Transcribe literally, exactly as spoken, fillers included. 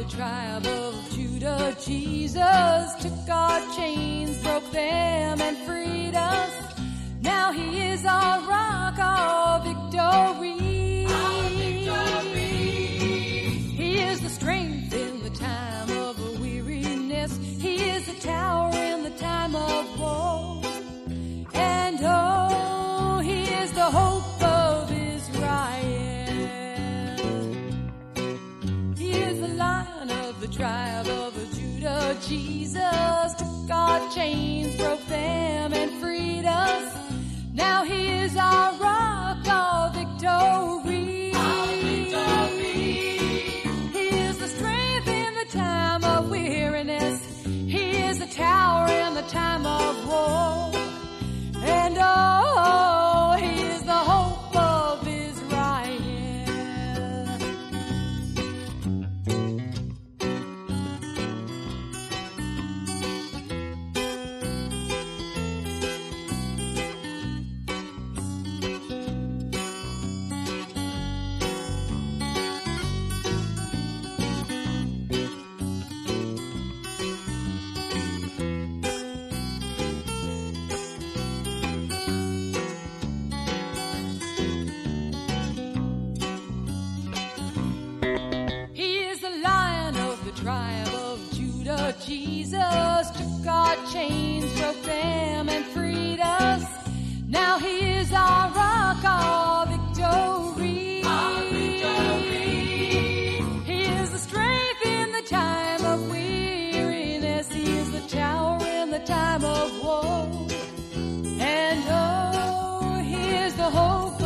tribe of Judah, Jesus took our chains, broke them, and freed us. Now he is our rock, our victory. Our victory. He is the strength in the time of weariness. He is the tower in the time of woe. And oh, he is the hope of Israel. He is the Lion of the tribe of Judah. Jesus took our chains, broke them, and freed us. Now he is our rock, our victory. Our victory. He is the strength in the time of weariness. He is the tower in the time of war. And oh, he is the hope of Israel. Tribe of Judah, Jesus took our chains, broke them, and freed us. Now he is our rock, our victory. Our victory. He is the strength in the time of weariness. He is the tower in the time of woe. And oh, he is the hope